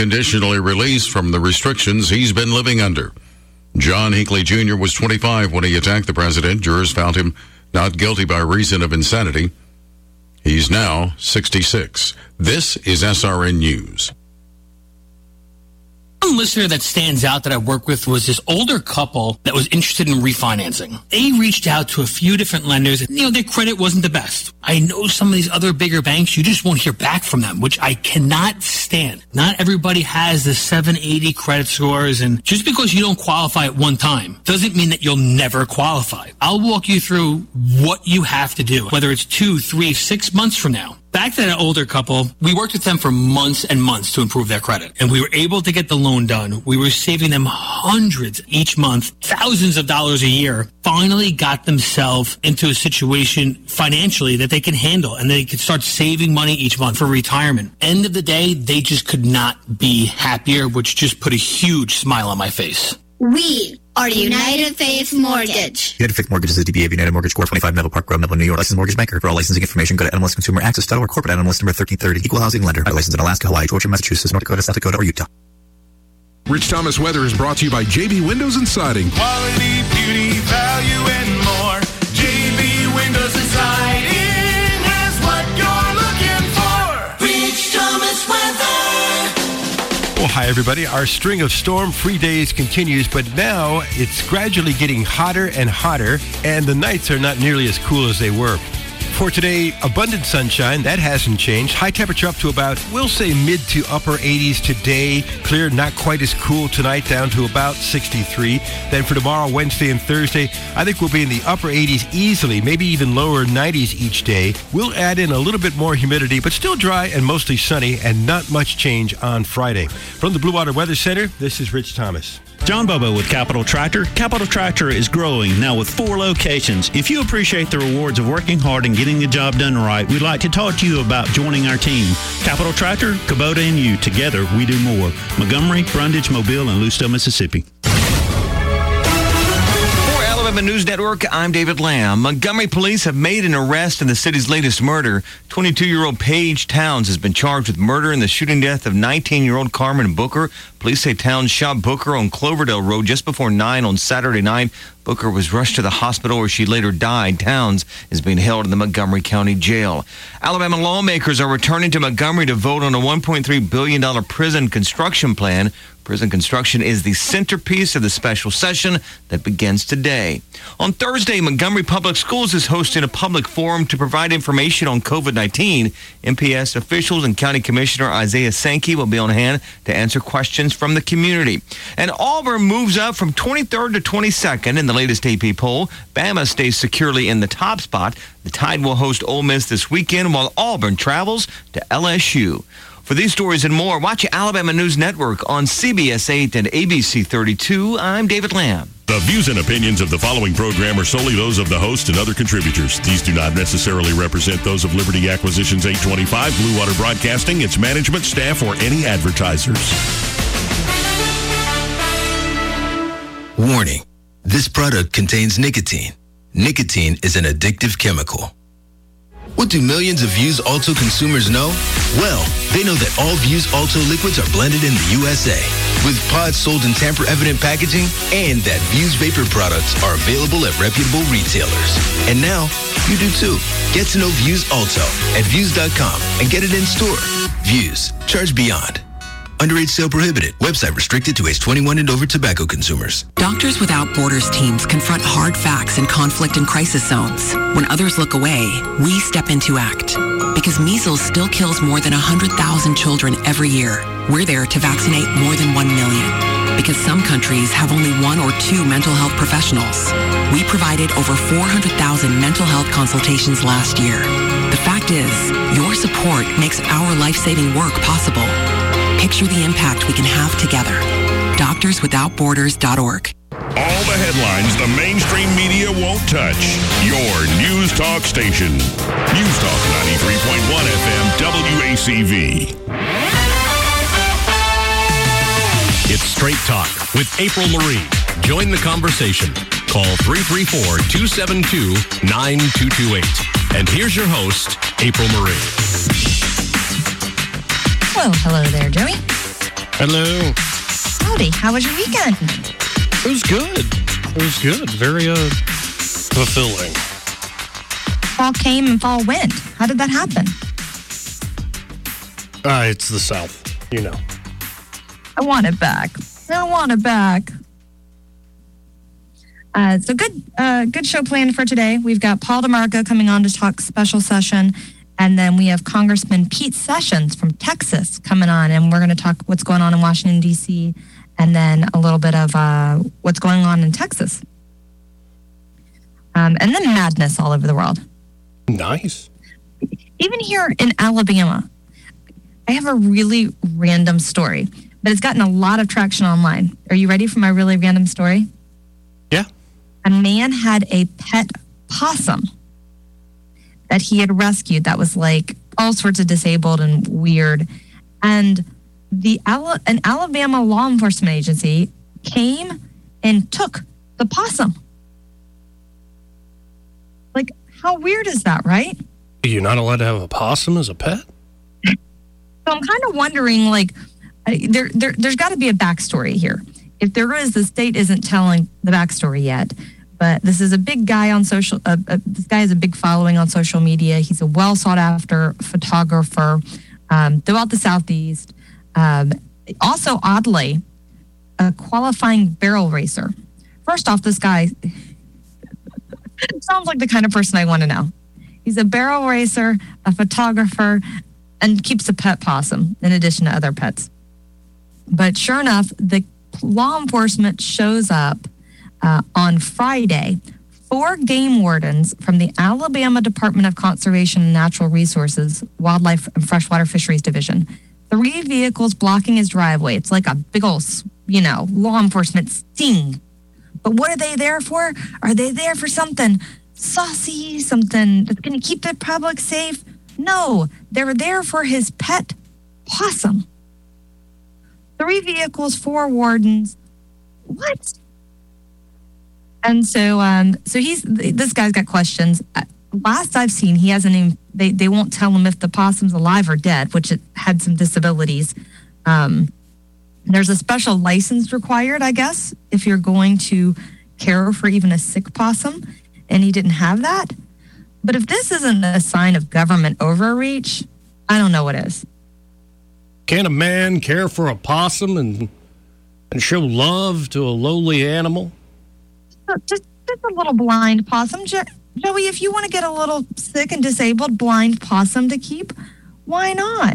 conditionally released from the restrictions he's been living under. John Hinckley Jr. was 25 when he attacked the president. Jurors found him not guilty by reason of insanity. He's now 66. This is SRN News. One listener that stands out that I worked with was this older couple that was interested in refinancing. They reached out to a few different lenders, and, their credit wasn't the best. I know some of these other bigger banks, you just won't hear back from them, which I cannot stand. Not everybody has the 780 credit scores, and just because you don't qualify at one time doesn't mean that you'll never qualify. I'll walk you through what you have to do, whether it's 2, 3, 6 months from now. Back to that older couple, we worked with them for months and months to improve their credit, and we were able to get the loan done. We were saving them hundreds each month, thousands of dollars a year. Finally got themselves into a situation financially that they can handle, and they could start saving money each month for retirement. End of the day, they just could not be happier, which just put a huge smile on my face. We are United Faith Mortgage. United Faith Mortgage is a DBA of United Mortgage Corp. 25 Melville Park Road, Melville, New York. Licensed mortgage banker. For all licensing information, go to NMLSConsumerAccess.org. Corporate NMLS number 1330. Equal housing lender. Licensed in Alaska, Hawaii, Georgia, Massachusetts, North Dakota, South Dakota, or Utah. Rich Thomas Weather is brought to you by JB Windows and Siding. Quality, beauty, value, and more. JB Windows and Siding has what you're looking for. Rich Thomas Weather. Well, hi, everybody. Our string of storm-free days continues, but now it's gradually getting hotter and hotter, and the nights are not nearly as cool as they were. For today, abundant sunshine. That hasn't changed. High temperature up to about, we'll say, mid to upper 80s today. Clear, not quite as cool tonight, down to about 63. Then for tomorrow, Wednesday and Thursday, I think we'll be in the upper 80s easily, maybe even lower 90s each day. We'll add in a little bit more humidity, but still dry and mostly sunny, and not much change on Friday. From the Blue Water Weather Center, this is Rich Thomas. John Bobo with Capital Tractor. Capital Tractor is growing now with 4 locations. If you appreciate the rewards of working hard and getting the job done right, we'd like to talk to you about joining our team. Capital Tractor, Kubota, and you. Together, we do more. Montgomery, Brundage, Mobile, and Lucedale, Mississippi. Alabama News Network, I'm David Lamb. Montgomery police have made an arrest in the city's latest murder. 22-year-old Paige Towns has been charged with murder in the shooting death of 19-year-old Carmen Booker. Police say Towns shot Booker on Cloverdale Road just before 9 on Saturday night. Booker was rushed to the hospital where she later died. Towns is being held in the Montgomery County Jail. Alabama lawmakers are returning to Montgomery to vote on a $1.3 billion prison construction plan. Prison construction is the centerpiece of the special session that begins today. On Thursday, Montgomery Public Schools is hosting a public forum to provide information on COVID-19. MPS officials and County Commissioner Isaiah Sankey will be on hand to answer questions from the community. And Auburn moves up from 23rd to 22nd in the latest AP poll. Bama stays securely in the top spot. The Tide will host Ole Miss this weekend while Auburn travels to LSU. For these stories and more, watch Alabama News Network on CBS 8 and ABC 32. I'm David Lamb. The views and opinions of the following program are solely those of the host and other contributors. These do not necessarily represent those of Liberty Acquisitions 825, Blue Water Broadcasting, its management, staff, or any advertisers. Warning. This product contains nicotine. Nicotine is an addictive chemical. What do millions of Vuse Alto consumers know? Well, they know that all Vuse Alto liquids are blended in the USA, with pods sold in tamper-evident packaging, and that Vuse Vapor products are available at reputable retailers. And now, you do too. Get to know Vuse Alto at Vuse.com and get it in store. Vuse. Charge beyond. Underage sale prohibited. Website restricted to age 21 and over tobacco consumers. Doctors Without Borders teams confront hard facts in conflict and crisis zones. When others look away, we step in to act. Because measles still kills more than 100,000 children every year. We're there to vaccinate more than 1 million. Because some countries have only 1 or 2 mental health professionals. We provided over 400,000 mental health consultations last year. The fact is, your support makes our life-saving work possible. Picture the impact we can have together. DoctorsWithoutBorders.org. All the headlines the mainstream media won't touch. Your News Talk station. News Talk 93.1 FM WACV. It's Straight Talk with April Marie. Join the conversation. Call 334-272-9228. And here's your host, April Marie. Well, hello there, Joey. Hello. Howdy. How was your weekend? It was good. It was good. Very fulfilling. Fall came and fall went. How did that happen? It's the South, you know. I want it back. I want it back. So good show planned for today. We've got Paul DeMarco coming on to talk special session, and then we have Congressman Pete Sessions from Texas coming on, and we're going to talk what's going on in Washington, D.C., and then a little bit of what's going on in Texas. And then madness all over the world. Nice. Even here in Alabama, I have a really random story, but it's gotten a lot of traction online. Are you ready for my really random story? Yeah. A man had a pet possum that he had rescued that was like all sorts of disabled and weird. And an Alabama law enforcement agency came and took the possum. Like, how weird is that, right? You're not allowed to have a possum as a pet? So I'm kind of wondering, like, there's got to be a backstory here. If there is, the state isn't telling the backstory yet. But this is a big guy on social. This guy has a big following on social media. He's a well sought after photographer throughout the Southeast. Also, oddly, a qualifying barrel racer. First off, this guy sounds like the kind of person I want to know. He's a barrel racer, a photographer, and keeps a pet possum in addition to other pets. But sure enough, the law enforcement shows up on Friday. 4 game wardens from the Alabama Department of Conservation and Natural Resources, Wildlife and Freshwater Fisheries Division. 3 vehicles blocking his driveway. It's like a big old, law enforcement sting. But what are they there for? Are they there for something saucy, something that's going to keep the public safe? No, they're there for his pet possum. 3 vehicles, 4 wardens. What? And so this guy's got questions. Last I've seen, he hasn't even, they won't tell him if the possum's alive or dead, which it had some disabilities. There's a special license required, I guess, if you're going to care for even a sick possum, and he didn't have that. But if this isn't a sign of government overreach, I don't know what is. Can a man care for a possum and show love to a lowly animal? Just a little blind possum. Joey, if you want to get a little sick and disabled blind possum to keep, why not?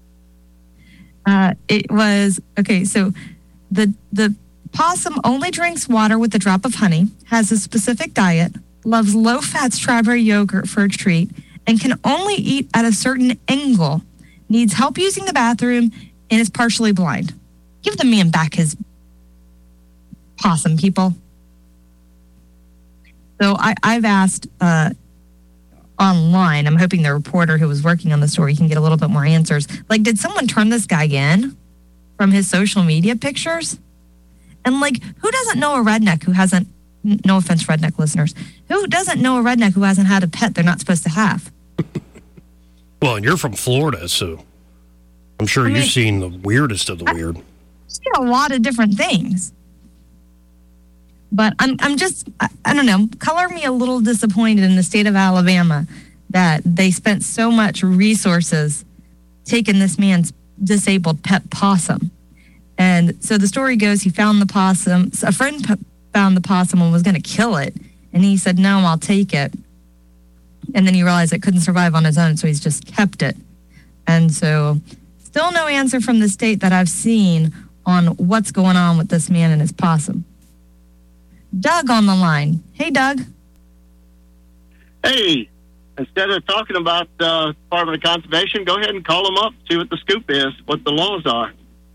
It was, okay, so the possum only drinks water with a drop of honey, has a specific diet, loves low-fat strawberry yogurt for a treat, and can only eat at a certain angle, needs help using the bathroom, and is partially blind. Give the man back his possum, people. So I've asked online, I'm hoping the reporter who was working on the story can get a little bit more answers. Like, did someone turn this guy in from his social media pictures? And, like, who doesn't know a redneck who hasn't, no offense, redneck listeners, who doesn't know a redneck who hasn't had a pet they're not supposed to have? Well, and you're from Florida, so I'm sure you've seen the weirdest of the weird. I've seen a lot of different things. But I'm just, I don't know, color me a little disappointed in the state of Alabama that they spent so much resources taking this man's disabled pet possum. And so the story goes, he found the possum, a friend found the possum and was going to kill it. And he said, no, I'll take it. And then he realized it couldn't survive on its own, so he's just kept it. And so still no answer from the state that I've seen on what's going on with this man and his possum. Doug on the line. Hey, Doug. Hey, instead of talking about the Department of Conservation, go ahead and call them up, see what the scoop is, what the laws are.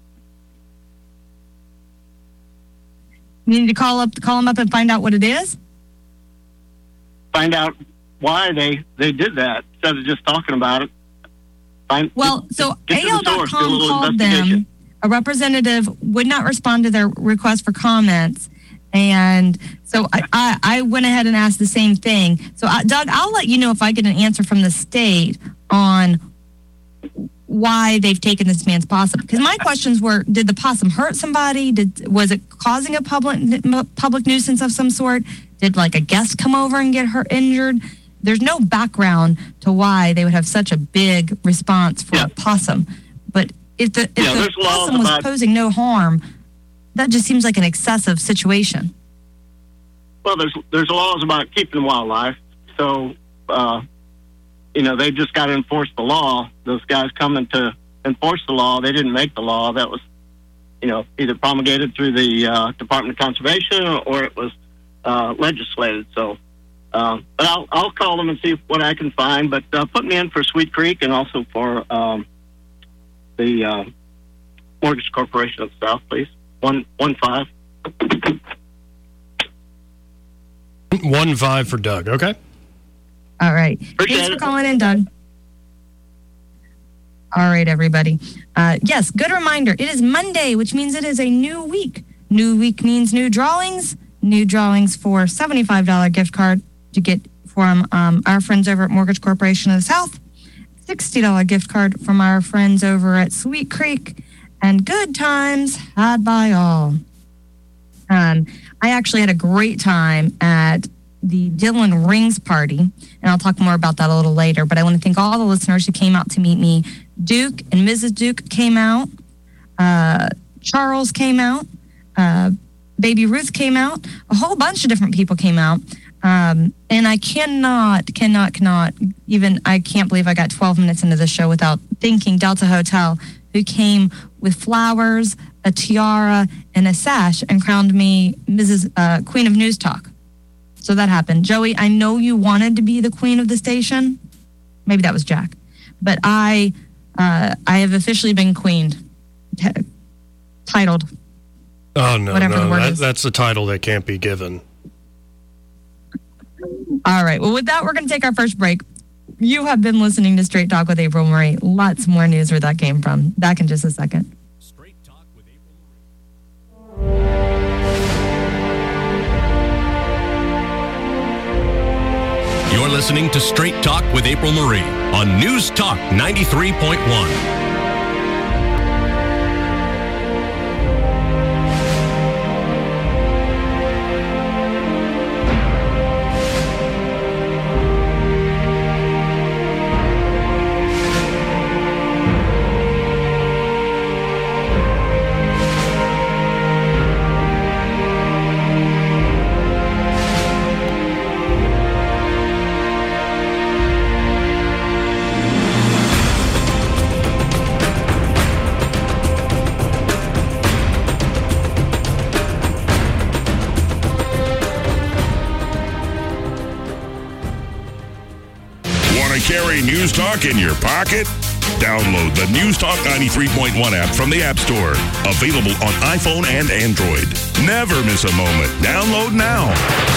You need to call them up and find out what it is? Find out why they did that instead of just talking about it. So AL.com called them. A representative would not respond to their request for comments. And so I went ahead and asked the same thing. So, Doug, I'll let you know if I get an answer from the state on why they've taken this man's possum. Because my questions were, did the possum hurt somebody? Was it causing a public nuisance of some sort? Did like a guest come over and get injured? There's no background to why they would have such a big response for a possum. But if the possum was posing no harm, that just seems like an excessive situation. Well, there's laws about keeping wildlife, so they just got to enforce the law. Those guys coming to enforce the law, they didn't make the law. That was, either promulgated through the Department of Conservation or it was legislated. So, but I'll call them and see what I can find. But put me in for Sweet Creek and also for the Mortgage Corporation of the South, please. 1-5. 1-5 for Doug. Okay. All right. Thanks for calling in, Doug. All right, everybody. Yes, good reminder. It is Monday, which means it is a new week. New week means new drawings. New drawings for $75 gift card to get from our friends over at Mortgage Corporation of the South. $60 gift card from our friends over at Sweet Creek. And good times had by all. I actually had a great time at the Dylan Rings party, and I'll talk more about that a little later, but I want to thank all the listeners who came out to meet me. Duke and Mrs. Duke came out. Charles came out. Baby Ruth came out. A whole bunch of different people came out. And I cannot even, I can't believe I got 12 minutes into the show without thanking Delta Hotel, who came with flowers, a tiara, and a sash and crowned me Mrs. Queen of News Talk. So that happened. Joey, I know you wanted to be the queen of the station. Maybe that was Jack. But I have officially been queened. Titled. Oh, no, that's a title that can't be given. All right. Well, with that, we're going to take our first break. You have been listening to Straight Talk with April Marie. Lots more news where that came from. Back in just a second. Straight Talk with April Marie. You're listening to Straight Talk with April Marie on News Talk 93.1. Carry News Talk in your pocket? Download the News Talk 93.1 app from the App Store. Available on iPhone and Android. Never miss a moment. Download now.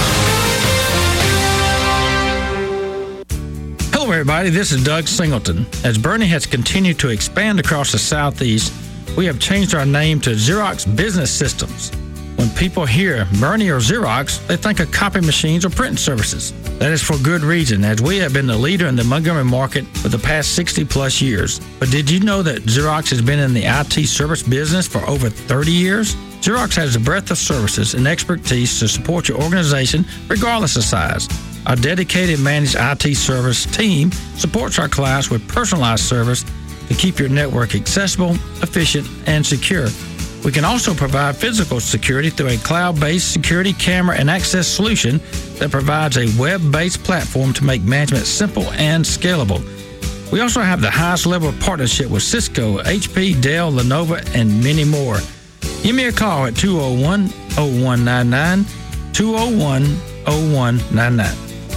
Hello, everybody. This is Doug Singleton. As Bernie has continued to expand across the Southeast, we have changed our name to Xerox Business Systems. When people hear Bernie or Xerox, they think of copy machines or printing services. That is for good reason, as we have been the leader in the Montgomery market for the past 60-plus years. But did you know that Xerox has been in the IT service business for over 30 years? Xerox has the breadth of services and expertise to support your organization regardless of size. Our dedicated managed IT service team supports our clients with personalized service to keep your network accessible, efficient, and secure. We can also provide physical security through a cloud-based security camera and access solution that provides a web-based platform to make management simple and scalable. We also have the highest level of partnership with Cisco, HP, Dell, Lenovo, and many more. Give me a call at 201-0199, 201-0199.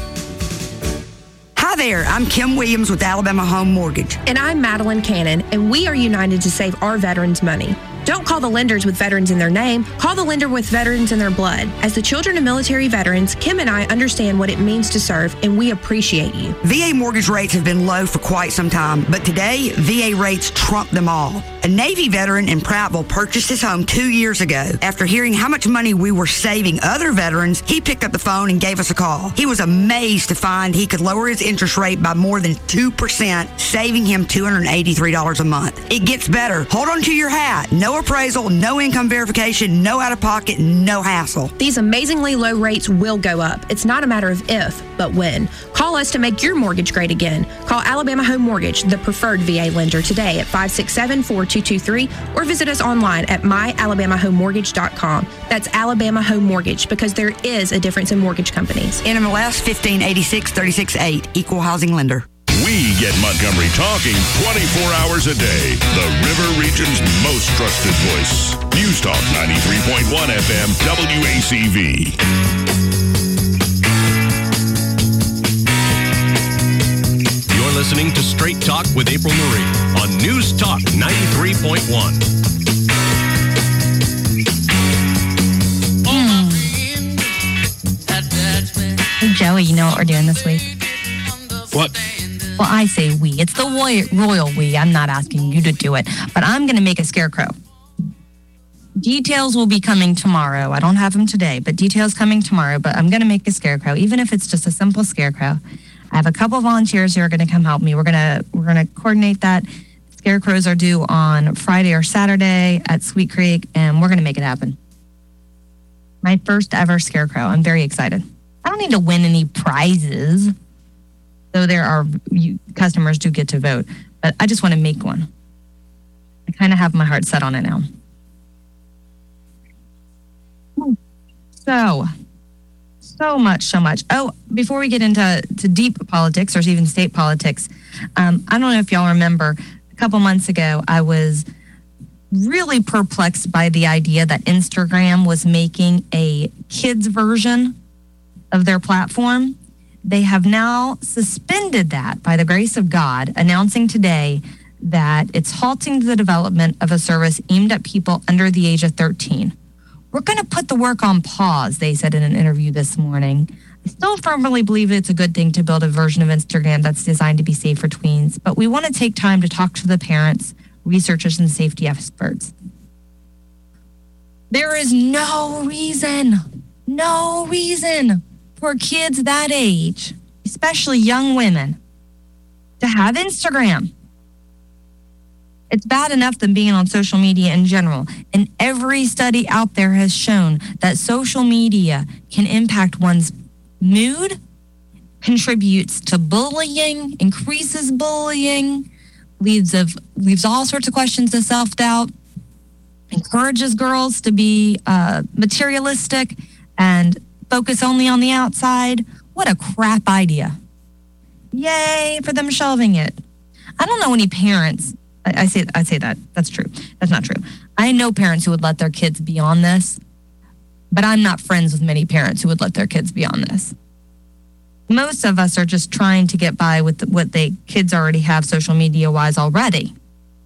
Hi there, I'm Kim Williams with Alabama Home Mortgage. And I'm Madeline Cannon, and we are united to save our veterans money. Don't call the lenders with veterans in their name. Call the lender with veterans in their blood. As the children of military veterans, Kim and I understand what it means to serve, and we appreciate you. VA mortgage rates have been low for quite some time, but today, VA rates trump them all. A Navy veteran in Prattville purchased his home 2 years ago. After hearing how much money we were saving other veterans, he picked up the phone and gave us a call. He was amazed to find he could lower his interest rate by more than 2%, saving him $283 a month. It gets better. Hold on to your hat. No appraisal, no income verification, no out-of-pocket, no hassle. These amazingly low rates will go up. It's not a matter of if, but when. Call us to make your mortgage great again. Call Alabama Home Mortgage, the preferred VA lender, today at 567-4223 or visit us online at myalabamahomemortgage.com. That's Alabama Home Mortgage, because there is a difference in mortgage companies. NMLS 1586-36-8, Equal Housing Lender. We get Montgomery talking 24 hours a day. The River Region's most trusted voice. News Talk 93.1 FM WACV. You're listening to Straight Talk with April Marie on News Talk 93.1. Hey, Joey, you know what we're doing this week? What? Well, I say we. It's the royal we. I'm not asking you to do it, but I'm going to make a scarecrow. Details will be coming tomorrow. I don't have them today, but details coming tomorrow. But I'm going to make a scarecrow, even if it's just a simple scarecrow. I have a couple volunteers who are going to come help me. We're going to coordinate that. Scarecrows are due on Friday or Saturday at Sweet Creek, and we're going to make it happen. My first ever scarecrow. I'm very excited. I don't need to win any prizes, though customers do get to vote. But I just want to make one. I kind of have my heart set on it now. So much. Oh, before we get into deep politics or even state politics, I don't know if y'all remember, a couple months ago, I was really perplexed by the idea that Instagram was making a kids version of their platform. They have now suspended that by the grace of God, announcing today that it's halting the development of a service aimed at people under the age of 13. We're going to put the work on pause, they said in an interview this morning. I still firmly believe it's a good thing to build a version of Instagram that's designed to be safe for tweens, but we want to take time to talk to the parents, researchers, and safety experts. There is no reason for kids that age, especially young women, to have Instagram. It's bad enough than being on social media in general. And every study out there has shown that social media can impact one's mood, contributes to bullying, increases bullying, leaves all sorts of questions of self-doubt, encourages girls to be materialistic and focus only on the outside. What a crap idea. Yay for them shelving it. I don't know any parents. I say that. That's true. That's not true. I know parents who would let their kids be on this, but I'm not friends with many parents who would let their kids be on this. Most of us are just trying to get by with what kids already have social media-wise already.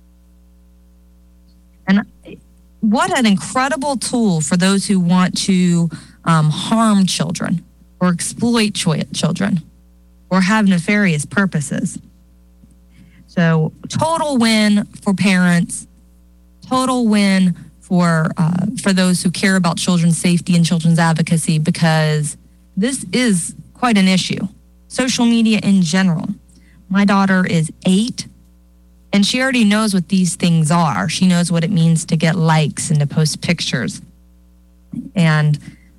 And what an incredible tool for those who want to harm children or exploit children or have nefarious purposes. So total win for parents, total win for those who care about children's safety and children's advocacy, because this is quite an issue. Social media in general. My daughter is 8, and she already knows what these things are. She knows what it means to get likes and to post pictures. And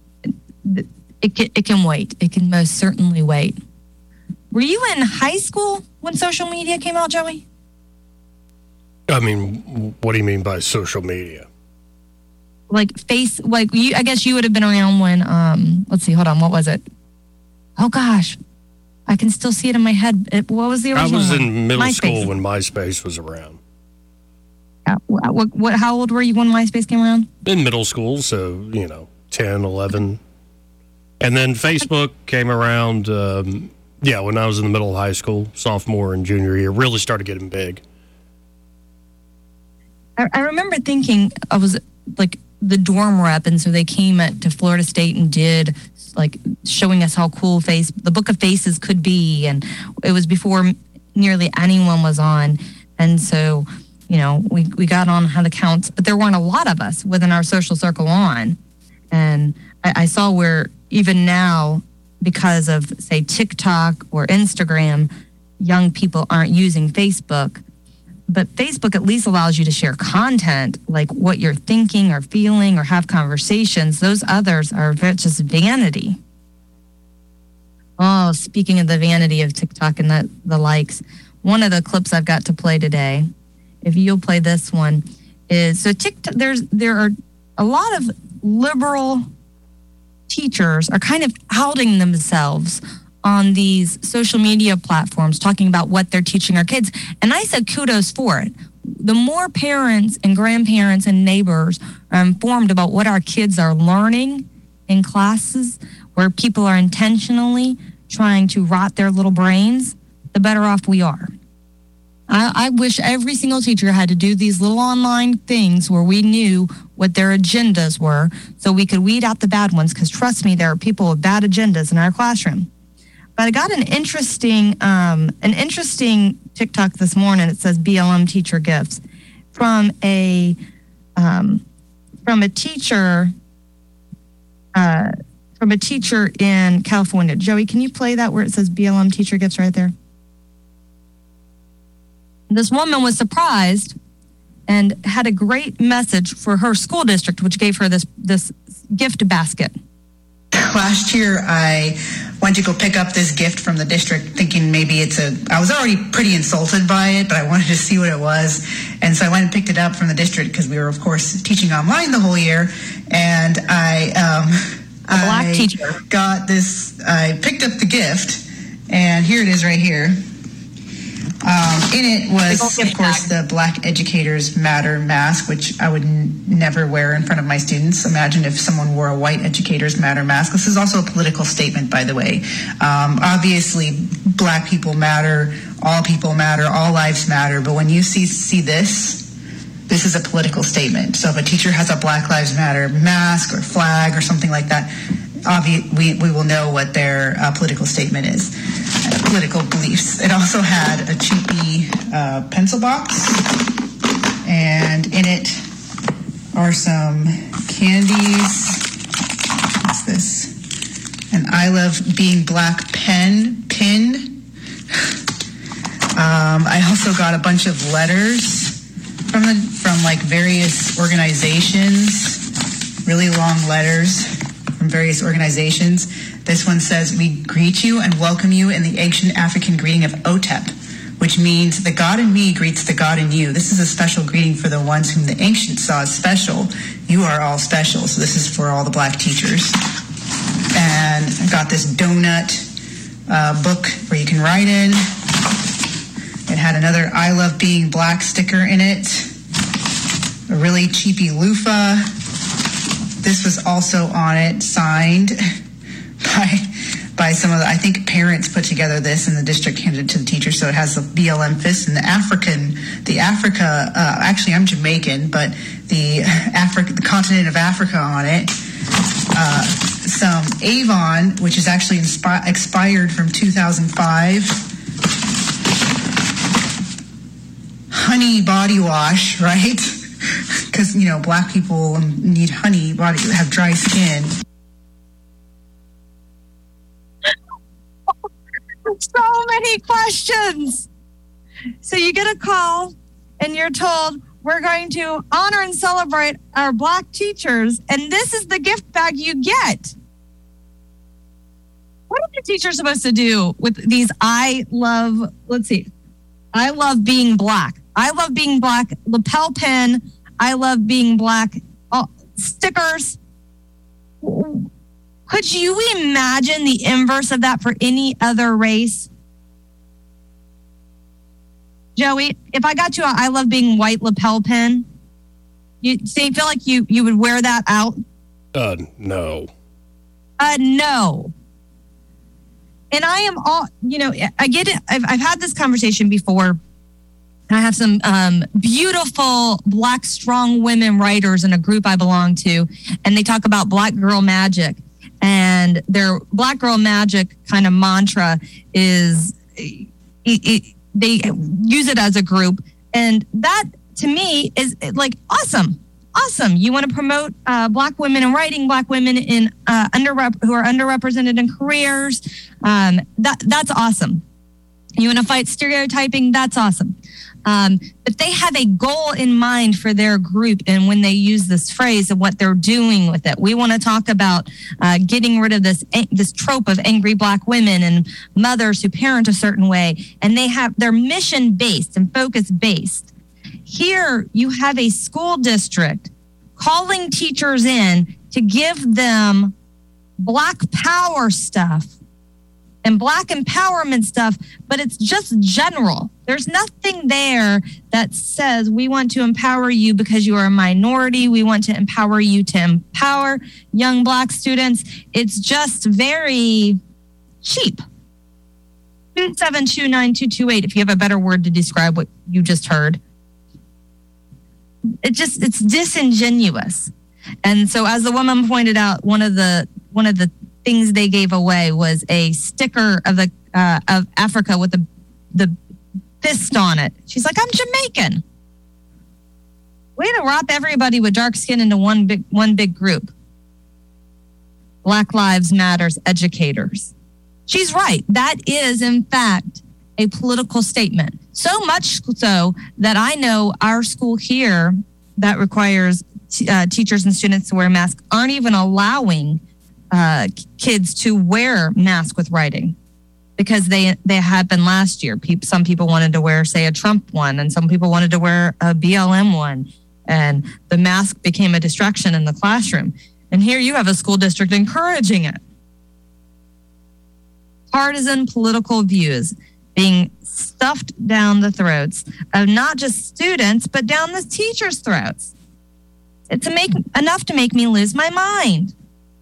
it can wait. It can most certainly wait. Were you in high school when social media came out, Joey? I mean, what do you mean by social media? I guess you would have been around when, let's see, hold on, what was it? Oh gosh, I can still see it in my head. What was the original I was one? in middle MySpace. school when MySpace was around. How old were you when MySpace came around? In middle school, so, 10, 11. And then Facebook came around, when I was in the middle of high school, sophomore and junior year, really started getting big. I remember thinking, I was like the dorm rep, and so they came to Florida State and did like showing us how cool the Book of Faces could be, and it was before nearly anyone was on, and so we got on how the counts, but there weren't a lot of us within our social circle on, and I saw where even now, because of say TikTok or Instagram, young people aren't using Facebook. But Facebook at least allows you to share content, like what you're thinking or feeling or have conversations. Those others are just vanity. Oh, speaking of the vanity of TikTok and the likes, one of the clips I've got to play today, if you'll play this one, is so TikTok. There are a lot of liberal teachers are kind of outing themselves on these social media platforms, talking about what they're teaching our kids. And I said kudos for it. The more parents and grandparents and neighbors are informed about what our kids are learning in classes where people are intentionally trying to rot their little brains, the better off we are. I wish every single teacher had to do these little online things where we knew what their agendas were so we could weed out the bad ones, because trust me, there are people with bad agendas in our classroom. But I got an interesting TikTok this morning. It says BLM teacher gifts from a teacher in California. Joey, can you play that where it says BLM teacher gifts right there? This woman was surprised and had a great message for her school district, which gave her this gift basket. Last year, I went to go pick up this gift from the district thinking maybe I was already pretty insulted by it, but I wanted to see what it was. And so I went and picked it up from the district because we were, of course, teaching online the whole year. And black teacher got this, I picked up the gift, and here it is right here. In it was, of course, the Black Educators Matter mask, which I would never wear in front of my students. Imagine if someone wore a White Educators Matter mask. This is also a political statement, by the way. Obviously, Black people matter, all people matter, all lives matter. But when you see this is a political statement. So if a teacher has a Black Lives Matter mask or flag or something like that, we will know what their political statement is, political beliefs. It also had a cheapy pencil box, and in it are some candies. What's this? An I Love Being Black pin. I also got a bunch of letters from like various organizations, really long letters from various organizations. This one says, "We greet you and welcome you in the ancient African greeting of Otep, which means the God in me greets the God in you. This is a special greeting for the ones whom the ancients saw as special. You are all special." So this is for all the Black teachers. And I got this donut book where you can write in. It had another I Love Being Black sticker in it. A really cheapy loofah. This was also on it, signed by some of the, I think parents put together this and the district handed it to the teacher. So it has the BLM fist and actually I'm Jamaican, but the continent of Africa on it. Some Avon, which is actually expired from 2005. Honey body wash, right? Because, Black people need honey, have dry skin. So many questions. So you get a call and you're told, we're going to honor and celebrate our Black teachers, and this is the gift bag you get. What are the teachers supposed to do with these I Love Being Black. I Love Being Black lapel pin. I Love Being Black stickers. Could you imagine the inverse of that for any other race? Joey, if I got you a I Love Being White lapel pin, you feel like you would wear that out? No. No. And I am all, I get it. I've had this conversation before I have some beautiful Black strong women writers in a group I belong to, and they talk about Black girl magic. And their Black girl magic kind of mantra is they use it as a group. And that, to me, is like awesome. Awesome. You want to promote Black women in writing, Black women in who are underrepresented in careers. That's awesome. You want to fight stereotyping? That's awesome. But they have a goal in mind for their group, and when they use this phrase and what they're doing with it, we want to talk about getting rid of this trope of angry Black women and mothers who parent a certain way, and they're mission based and focus based. Here, you have a school district calling teachers in to give them Black power stuff and Black empowerment stuff, but it's just general. There's nothing there that says we want to empower you because you are a minority. We want to empower you to empower young Black students. It's just very cheap. 2729228, if you have a better word to describe what you just heard. It's disingenuous. And so, as the woman pointed out, one of the things they gave away was a sticker of Africa with the fist on it. She's like, I'm Jamaican. Way to wrap everybody with dark skin into one big group. Black Lives Matters educators. She's right. That is, in fact, a political statement. So much so that I know our school here that requires teachers and students to wear masks aren't even allowing kids to wear masks with writing because they had been last year. Some people wanted to wear, say, a Trump one, and some people wanted to wear a BLM one, and the mask became a distraction in the classroom. And here you have a school district encouraging it. Partisan political views being stuffed down the throats of not just students, but down the teachers' throats. It's enough to make me lose my mind.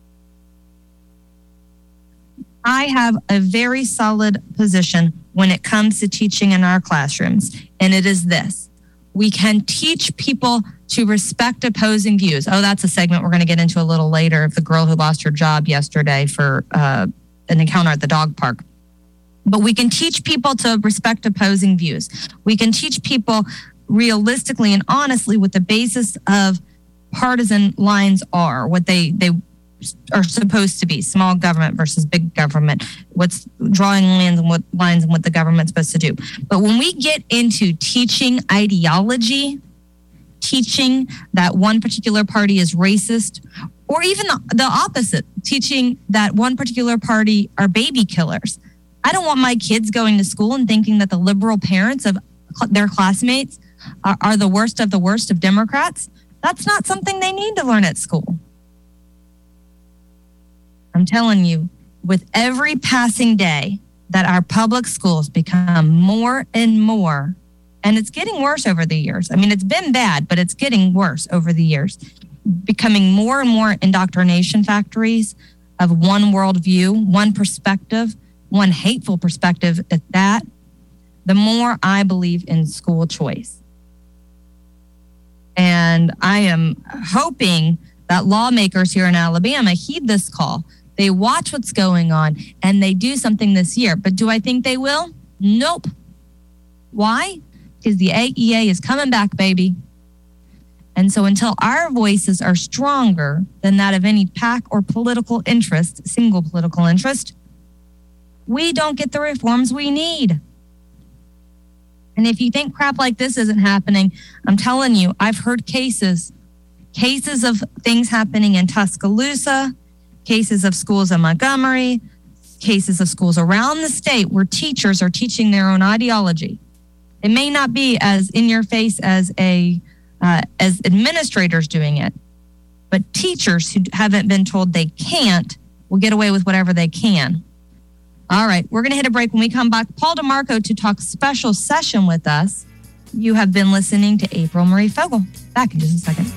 I have a very solid position when it comes to teaching in our classrooms, and it is this. We can teach people to respect opposing views. Oh, that's a segment we're going to get into a little later of the girl who lost her job yesterday for an encounter at the dog park. But we can teach people to respect opposing views. We can teach people realistically and honestly what the basis of partisan lines are, what they are supposed to be, small government versus big government, what's drawing lines and what the government's supposed to do. But when we get into teaching ideology, teaching that one particular party is racist, or even the opposite, teaching that one particular party are baby killers. I don't want my kids going to school and thinking that the liberal parents of their classmates are the worst of Democrats. That's not something they need to learn at school. I'm telling you, with every passing day that our public schools become more and more, and it's getting worse over the years. I mean, it's been bad, but it's getting worse over the years, becoming more and more indoctrination factories of one worldview, one perspective, one hateful perspective at that, the more I believe in school choice. And I am hoping that lawmakers here in Alabama heed this call. They watch what's going on and they do something this year. But do I think they will? Nope. Why? Because the AEA is coming back, baby. And so until our voices are stronger than that of any PAC or political interest, single political interest, we don't get the reforms we need. And if you think crap like this isn't happening, I'm telling you, I've heard cases of things happening in Tuscaloosa, cases of schools in Montgomery, cases of schools around the state where teachers are teaching their own ideology. It may not be as in your face as as administrators doing it, but teachers who haven't been told they can't will get away with whatever they can. All right, we're going to hit a break. When we come back, Paul DeMarco to talk special session with us. You have been listening to April Marie Fogel. Back in just a second.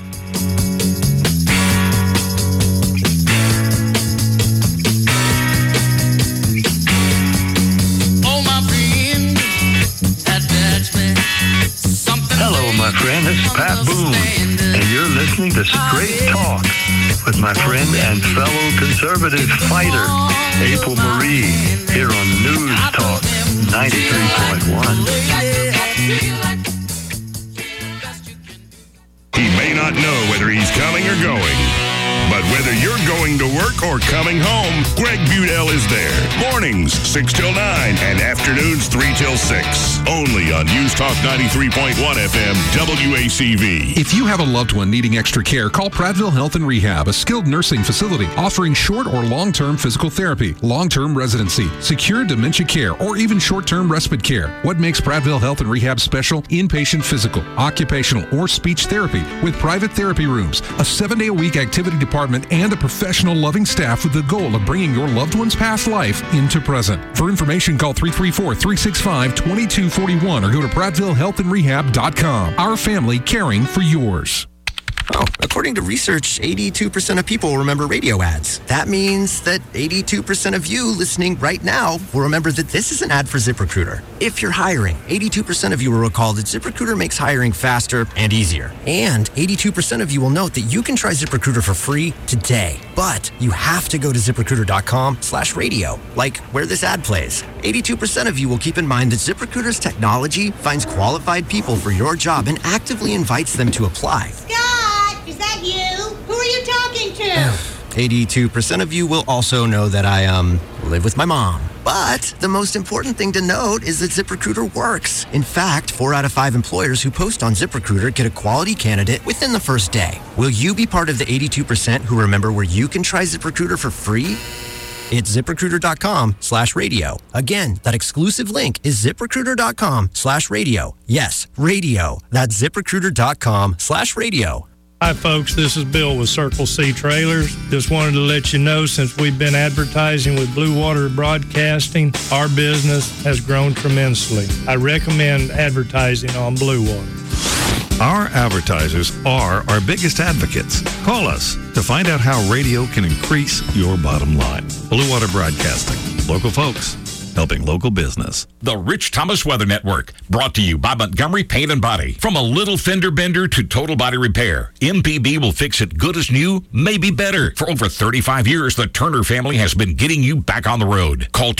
Oh, my friend, attachment to Straight Talk with my friend and fellow conservative fighter, April Marie, here on News Talk 93.1. He may not know whether he's coming or going, but whether you're going to work or coming home, Greg Budell is there. Mornings, 6 till 9, and afternoons, 3 till 6. Only on News Talk 93.1 FM, WACV. If you have a loved one needing extra care, call Prattville Health and Rehab, a skilled nursing facility offering short or long-term physical therapy, long-term residency, secure dementia care, or even short-term respite care. What makes Prattville Health and Rehab special? Inpatient physical, occupational, or speech therapy with private therapy rooms, a 7-day-a-week activity department, and a professional, loving staff with the goal of bringing your loved one's past life into present. For information, call 334-365-2241 or go to PrattvilleHealthandRehab.com. Our family caring for yours. Oh, according to research, 82% of people remember radio ads. That means that 82% of you listening right now will remember that this is an ad for ZipRecruiter. If you're hiring, 82% of you will recall that ZipRecruiter makes hiring faster and easier. And 82% of you will note that you can try ZipRecruiter for free today. But you have to go to ZipRecruiter.com/radio, like where this ad plays. 82% of you will keep in mind that ZipRecruiter's technology finds qualified people for your job and actively invites them to apply. Is that you? Who are you talking to? 82% of you will also know that I, live with my mom. But the most important thing to note is that ZipRecruiter works. In fact, 4 out of 5 employers who post on ZipRecruiter get a quality candidate within the first day. Will you be part of the 82% who remember where you can try ZipRecruiter for free? It's ZipRecruiter.com/radio. Again, that exclusive link is ZipRecruiter.com/radio. Yes, radio. That's ZipRecruiter.com/radio. Hi, folks. This is Bill with Circle C Trailers. Just wanted to let you know, since we've been advertising with Blue Water Broadcasting, our business has grown tremendously. I recommend advertising on Blue Water. Our advertisers are our biggest advocates. Call us to find out how radio can increase your bottom line. Blue Water Broadcasting. Local folks helping local business. The Rich Thomas Weather Network, brought to you by Montgomery Paint and Body. From a little fender bender to total body repair, MPB will fix it good as new, maybe better. For over 35 years, the Turner family has been getting you back on the road. Call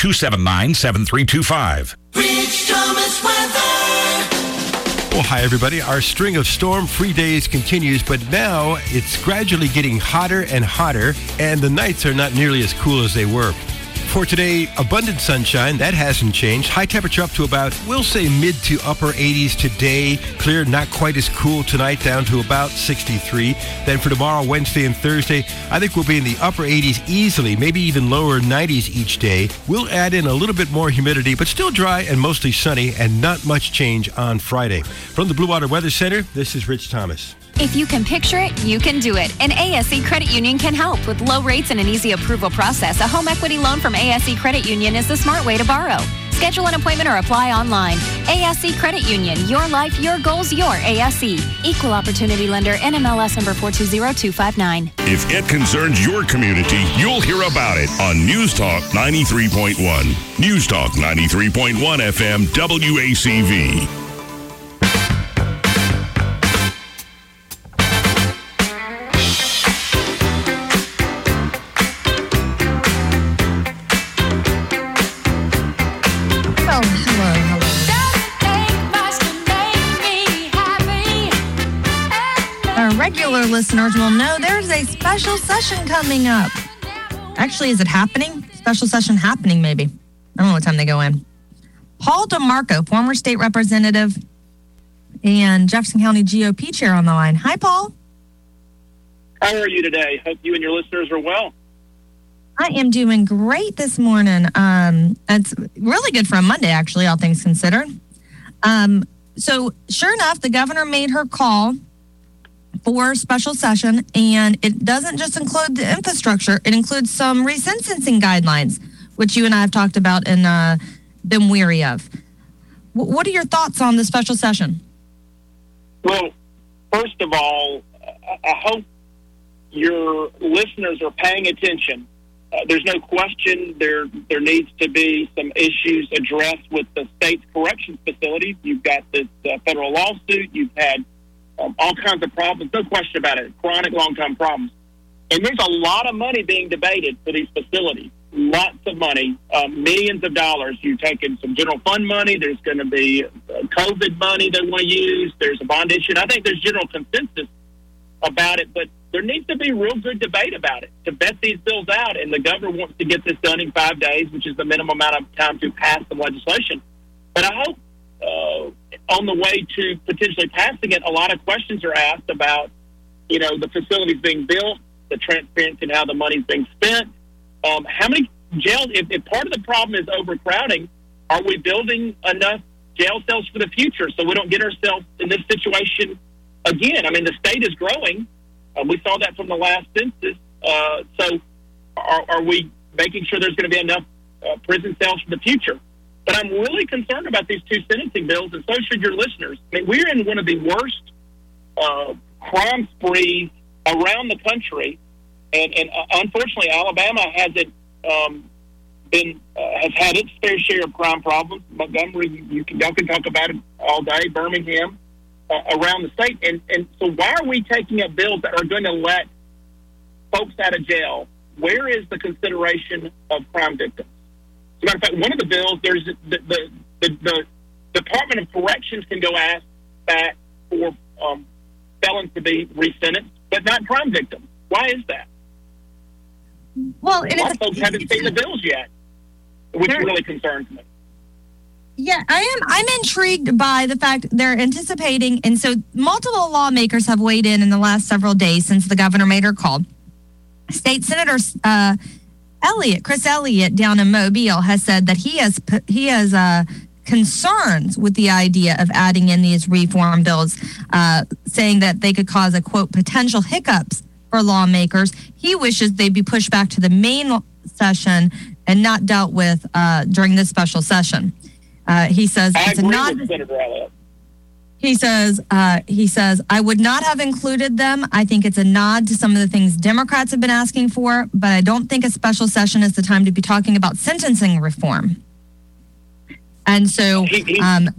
279-7325. Rich Thomas Weather. Well, hi, everybody. Our string of storm-free days continues, but now it's gradually getting hotter and hotter, and the nights are not nearly as cool as they were. For today, abundant sunshine. That hasn't changed. High temperature up to about, we'll say, mid to upper 80s today. Clear, not quite as cool tonight, down to about 63. Then for tomorrow, Wednesday, and Thursday, I think we'll be in the upper 80s easily, maybe even lower 90s each day. We'll add in a little bit more humidity, but still dry and mostly sunny, and not much change on Friday. From the Blue Water Weather Center, this is Rich Thomas. If you can picture it, you can do it. And ASE Credit Union can help. With low rates and an easy approval process, a home equity loan from ASE Credit Union is the smart way to borrow. Schedule an appointment or apply online. ASE Credit Union. Your life, your goals, your ASE. Equal Opportunity Lender. NMLS number 420259. If it concerns your community, you'll hear about it on News Talk 93.1. News Talk 93.1 FM WACV. Regular listeners will know there's a special session coming up. Actually, is it happening? Special session happening, maybe. I don't know what time they go in. Paul DeMarco, former state representative and Jefferson County GOP chair on the line. Hi, Paul. How are you today? Hope you and your listeners are well. I am doing great this morning. It's really good for a Monday, actually, all things considered. So sure enough, the governor made her call for special session, and it doesn't just include the infrastructure. It includes some resentencing guidelines, which you and I have talked about and been weary of. What are your thoughts on the special session? Well, first of all, I hope your listeners are paying attention. There's no question there needs to be some issues addressed with the state's corrections facilities. You've got this federal lawsuit. You've had all kinds of problems, no question about it, chronic long-term problems. And there's a lot of money being debated for these facilities, lots of money, millions of dollars. You're taking some general fund money. There's going to be COVID money they want to use. There's a bond issue. And I think there's general consensus about it, but there needs to be real good debate about it to vet these bills out. And the governor wants to get this done in 5 days, which is the minimum amount of time to pass the legislation. But I hope on the way to potentially passing it, a lot of questions are asked about, the facilities being built, the transparency and how the money's being spent. How many jails, if part of the problem is overcrowding, are we building enough jail cells for the future so we don't get ourselves in this situation again? I mean, the state is growing. We saw that from the last census. So are we making sure there's going to be enough prison cells for the future? But I'm really concerned about these two sentencing bills, and so should your listeners. I mean, we're in one of the worst crime sprees around the country, and unfortunately, Alabama hasn't has had its fair share of crime problems. Montgomery, y'all can talk about it all day. Birmingham, around the state, and so why are we taking up bills that are going to let folks out of jail? Where is the consideration of crime victims? As a matter of fact, one of the bills, there's the Department of Corrections can go ask back for felons to be resentenced, but not crime victims. Why is that? Well, a lot of folks haven't seen the bills yet, which really concerns me. Yeah, I'm intrigued by the fact they're anticipating, and so multiple lawmakers have weighed in the last several days since the governor made her call. State Senator Chris Elliott down in Mobile has said that he has concerns with the idea of adding in these reform bills, saying that they could cause a, quote, potential hiccups for lawmakers. He wishes they'd be pushed back to the main session and not dealt with during this special session. He says I agree with Senator Elliott. He says, I would not have included them. I think it's a nod to some of the things Democrats have been asking for, but I don't think a special session is the time to be talking about sentencing reform. And so he's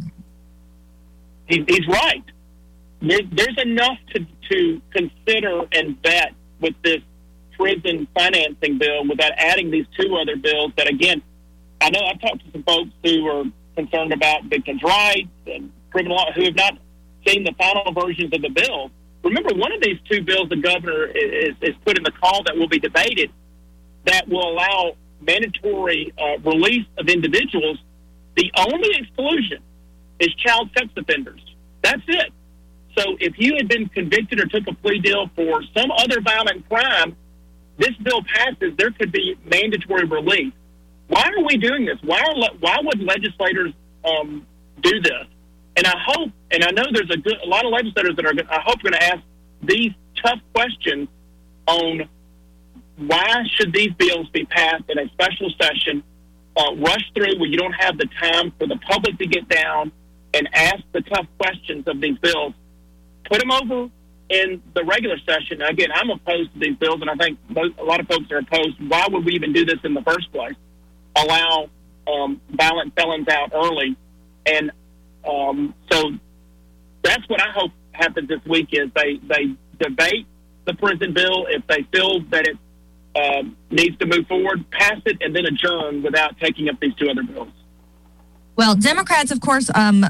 right. There's enough to consider and vet with this prison financing bill without adding these two other bills that, again, I know I've talked to some folks who are concerned about victims' rights and criminal law who have not seen the final versions of the bill. Remember, one of these two bills the governor is put in the call that will be debated that will allow mandatory release of individuals. The only exclusion is child sex offenders. That's it. So if you had been convicted or took a plea deal for some other violent crime, this bill passes, there could be mandatory release. Why are we doing this? Why would legislators do this? And I hope, and I know there's a lot of legislators that are, I hope, going to ask these tough questions on why should these bills be passed in a special session, rushed through where you don't have the time for the public to get down and ask the tough questions of these bills. Put them over in the regular session. Now, again, I'm opposed to these bills, and I think a lot of folks are opposed. Why would we even do this in the first place? Allow violent felons out early. And so that's what I hope happens this week is they debate the prison bill. If they feel that it needs to move forward, pass it, and then adjourn without taking up these two other bills. Well, Democrats, of course,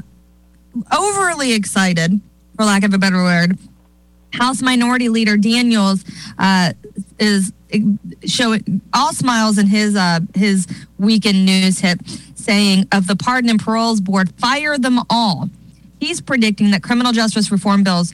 overly excited, for lack of a better word. House Minority Leader Daniels is showing all smiles in his weekend news hit, saying of the Pardon and Paroles Board, fire them all. He's predicting that criminal justice reform bills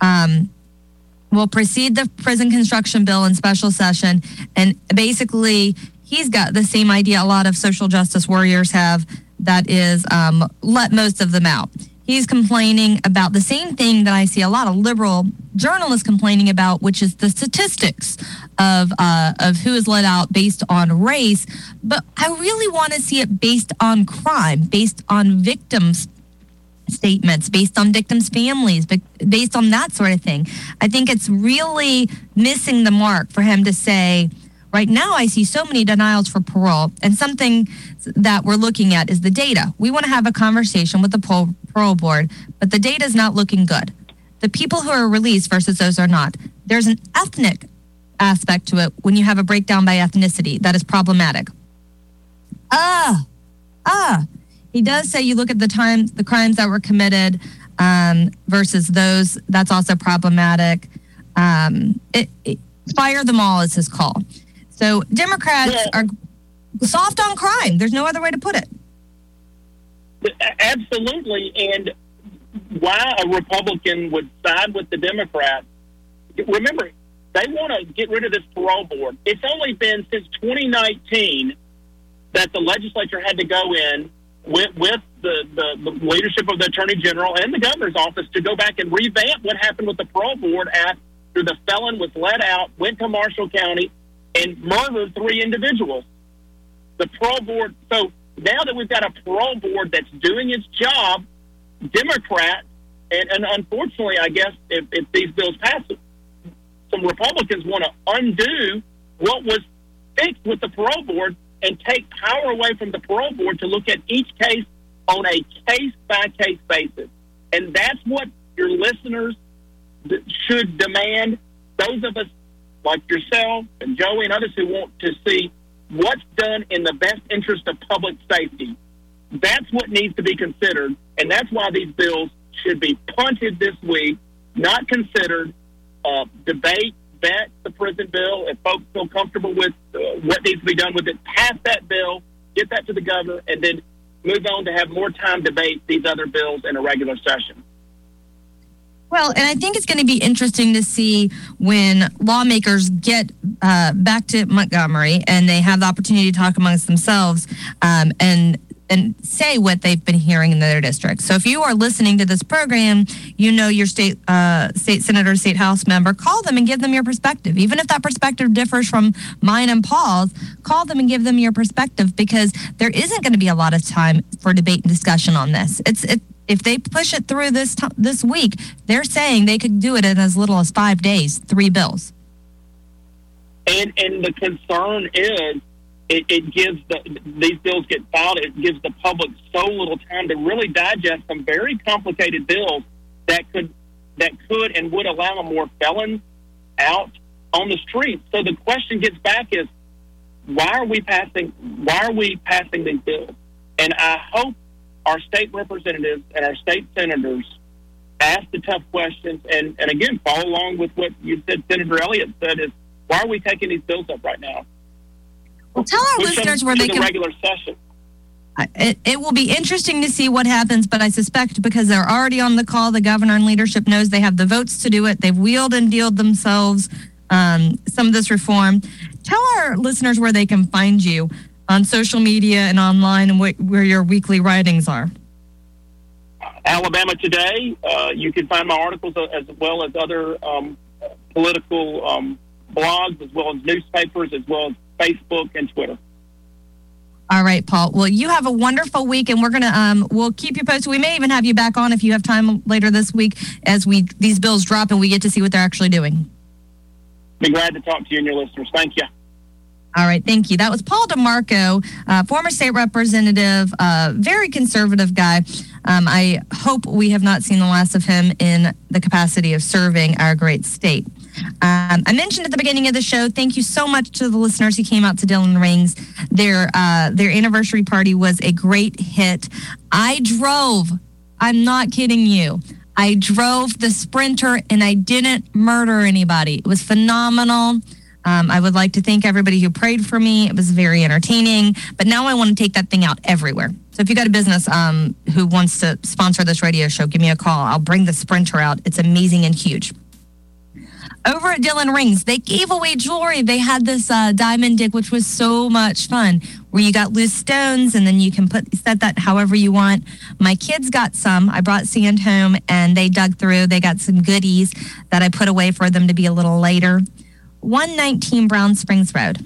will precede the prison construction bill in special session, and basically he's got the same idea a lot of social justice warriors have, that is let most of them out. He's complaining about the same thing that I see a lot of liberal journalists complaining about, which is the statistics of who is let out based on race. But I really want to see it based on crime, based on victims' statements, based on victims' families, based on that sort of thing. I think it's really missing the mark for him to say, right now I see so many denials for parole, and something that we're looking at is the data. We want to have a conversation with the parole board, but the data is not looking good. the people who are released versus those who are not. There's an ethnic aspect to it when you have a breakdown by ethnicity that is problematic. He does say you look at the crimes that were committed versus those. That's also problematic. Fire them all is his call. So Democrats are soft on crime. There's no other way to put it. Absolutely. And why a Republican would side with the Democrats, remember, they want to get rid of this parole board. It's only been since 2019 that the legislature had to go in with the leadership of the Attorney General and the governor's office to go back and revamp what happened with the parole board after the felon was let out, went to Marshall County, and murdered 3 individuals. The parole board, so now that we've got a parole board that's doing its job, Democrats, and unfortunately, I guess, if these bills pass, some Republicans want to undo what was fixed with the parole board and take power away from the parole board to look at each case on a case-by-case basis. And that's what your listeners should demand. Those of us like yourself and Joey and others who want to see what's done in the best interest of public safety, that's what needs to be considered. And that's why these bills should be punted this week, not considered. Debate, vet the prison bill. If folks feel comfortable with what needs to be done with it, pass that bill, get that to the governor, and then move on to have more time to debate these other bills in a regular session. Well, and I think it's going to be interesting to see when lawmakers get back to Montgomery and they have the opportunity to talk amongst themselves and say what they've been hearing in their district. So if you are listening to this program, you know your state senator, state house member, call them and give them your perspective. Even if that perspective differs from mine and Paul's, call them and give them your perspective, because there isn't going to be a lot of time for debate and discussion on this. If they push it through this week, they're saying they could do it in as little as 5 days, 3 bills. And the concern is, it gives these bills get filed. It gives the public so little time to really digest some very complicated bills that could and would allow more felons out on the streets. So the question gets back is, why are we passing these bills? And I hope our state representatives and our state senators ask the tough questions and again follow along with what you said. Senator Elliott said is, why are we taking these bills up right now? Well, tell our listeners where they can. Regular session. It will be interesting to see what happens, but I suspect because they're already on the call, the governor and leadership knows they have the votes to do it. They've wheeled and dealed themselves some of this reform. Tell our listeners where they can find you on social media and online, and where your weekly writings are. Alabama Today. You can find my articles as well as other political blogs, as well as newspapers, as well as Facebook and Twitter. All right, Paul. Well, you have a wonderful week, and we're gonna we'll keep you posted. We may even have you back on if you have time later this week as these bills drop and we get to see what they're actually doing. Be glad to talk to you and your listeners. Thank you. All right, thank you. That was Paul DeMarco, former state representative, very conservative guy. I hope we have not seen the last of him in the capacity of serving our great state. I mentioned at the beginning of the show, thank you so much to the listeners who came out to Dillon Rings. Their anniversary party was a great hit. I'm not kidding you, I drove the Sprinter and I didn't murder anybody. It was phenomenal. I would like to thank everybody who prayed for me. It was very entertaining. But now I want to take that thing out everywhere. So if you got a business who wants to sponsor this radio show, give me a call. I'll bring the Sprinter out. It's amazing and huge. Over at Dillon Rings, they gave away jewelry. They had this diamond dig, which was so much fun, where you got loose stones and then you can set that however you want. My kids got some. I brought sand home and they dug through. They got some goodies that I put away for them to be a little later. 119 Brown Springs Road.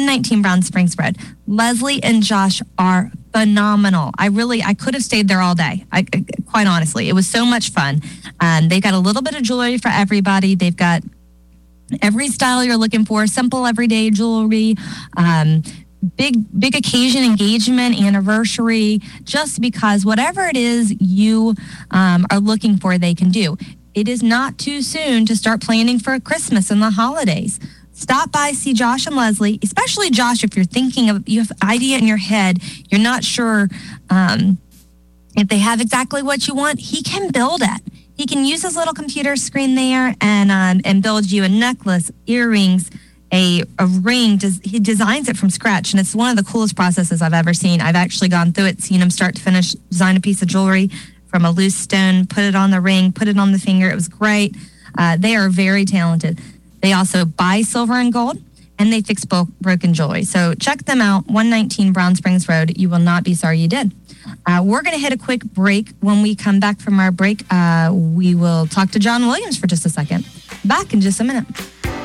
Leslie and Josh are phenomenal. I could have stayed there all day. Quite honestly, it was so much fun. They've got a little bit of jewelry for everybody. They've got every style you're looking for, simple everyday jewelry, big occasion, engagement, anniversary, just because whatever it is you are looking for, they can do. it is not too soon to start planning for Christmas and the holidays. Stop by, see Josh and Leslie, especially Josh if you're thinking of, you have an idea in your head, you're not sure if they have exactly what you want, he can build it. He can use his little computer screen there and build you a necklace, earrings, a ring. He designs it from scratch, and it's one of the coolest processes I've ever seen. I've actually gone through it, seen him start to finish, design a piece of jewelry from a loose stone, put it on the ring, put it on the finger. It was great. They are very talented. They also buy silver and gold, and they fix broken jewelry. So check them out, 119 Brown Springs Road. You will not be sorry you did. We're going to hit a quick break. When we come back from our break, we will talk to John Williams for just a second. Back in just a minute.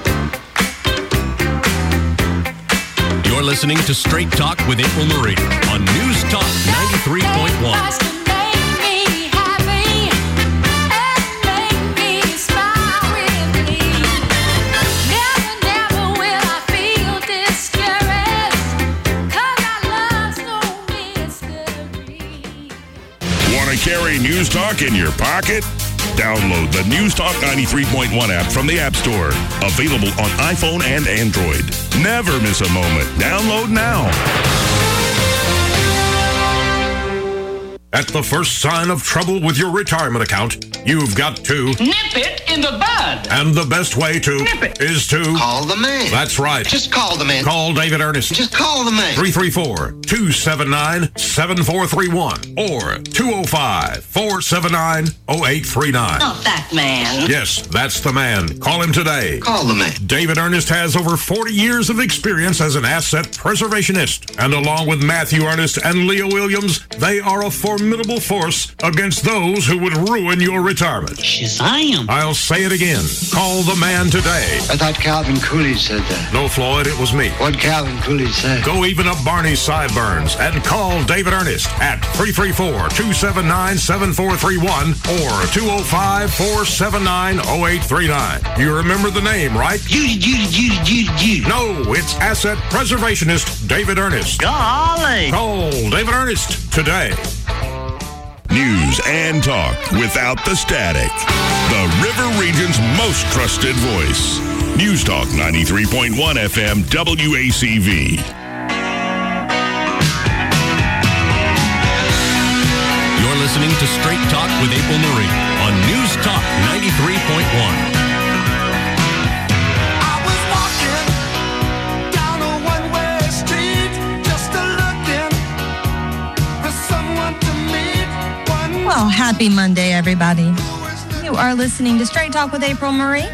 You're listening to Straight Talk with April Marie on News Talk 93.1. Carry News Talk in your pocket? Download the News Talk 93.1 app from the App Store. Available on iPhone and Android. Never miss a moment. Download now. At the first sign of trouble with your retirement account, you've got to nip it in the bud. And the best way to nip it is to call the man. That's right. Just call the man. Call David Ernest. Just call the man. 334-279-7431 or 205-479-0839. Not that man. Yes, that's the man. Call him today. Call the man. David Ernest has over 40 years of experience as an asset preservationist. And along with Matthew Ernest and Leah Williams, they are a formidable force against those who would ruin your retirement. Shazam. I'll say it again. Call the man today. I thought Calvin Coolidge said that. No, Floyd, it was me. What Calvin Coolidge said? Go even up Barney's sideburns and call David Ernest at 334-279-7431 or 205-479-0839. You remember the name, right? You. No, it's asset preservationist David Ernest. Golly. Call David Ernest today. News and talk without the static. The River Region's most trusted voice. News Talk 93.1 FM WACV. You're listening to Straight Talk with April Marie on News Talk 93.1. Well, happy Monday, everybody. You are listening to Straight Talk with April Marie.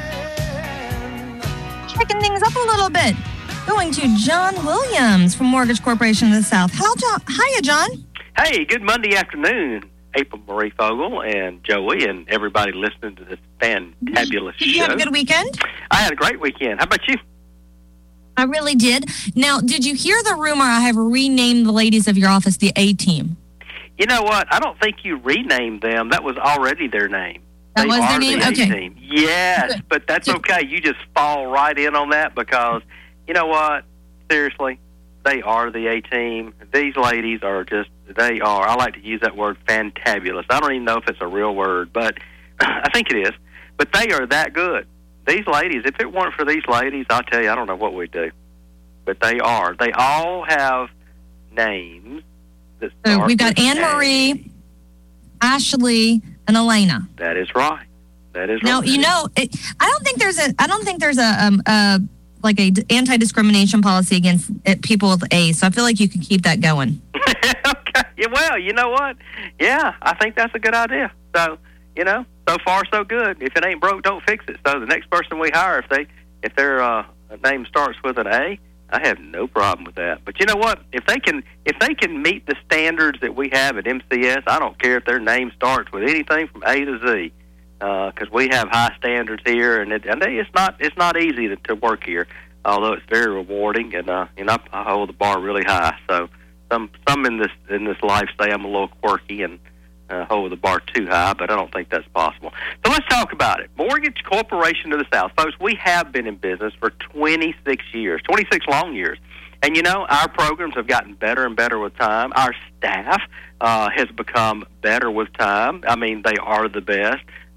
Checking things up a little bit. Going to John Williams from Mortgage Corporation of the South. Hiya, John. Hey, good Monday afternoon, April Marie Fogle and Joey and everybody listening to this fantabulous show. Did you have a good weekend? I had a great weekend. How about you? I really did. Now, did you hear the rumor I have renamed the ladies of your office the A-Team? You know what? I don't think you renamed them. That was already their name. That was their name? Okay. A-Team. Yes, but that's okay. You just fall right in on that because, you know what? Seriously, they are the A-Team. These ladies are just, they are. I like to use that word fantabulous. I don't even know if it's a real word, but I think it is. But they are that good. These ladies, if it weren't for these ladies, I'll tell you, I don't know what we'd do. But they are. They all have names. So we've got Anne Marie, Ashley, and Elena. That is right. That is now, right. You know, I don't think there's a like a anti-discrimination policy against people with A. So I feel like you can keep that going. Okay. Yeah, well, you know what? Yeah, I think that's a good idea. So, you know, so far so good. If it ain't broke, don't fix it. So the next person we hire, if their name starts with an A, I have no problem with that. But you know what? If they can meet the standards that we have at MCS, I don't care if their name starts with anything from A to Z, because we have high standards here, and it's not easy to work here. Although it's very rewarding, and I hold the bar really high. So some in this life say I'm a little quirky and hold the bar too high, but I don't think that's possible. So let's talk about it. Mortgage Corporation of the South. Folks, we have been in business for 26 years, 26 long years. And, you know, our programs have gotten better and better with time. Our staff has become better with time. I mean, they are the best.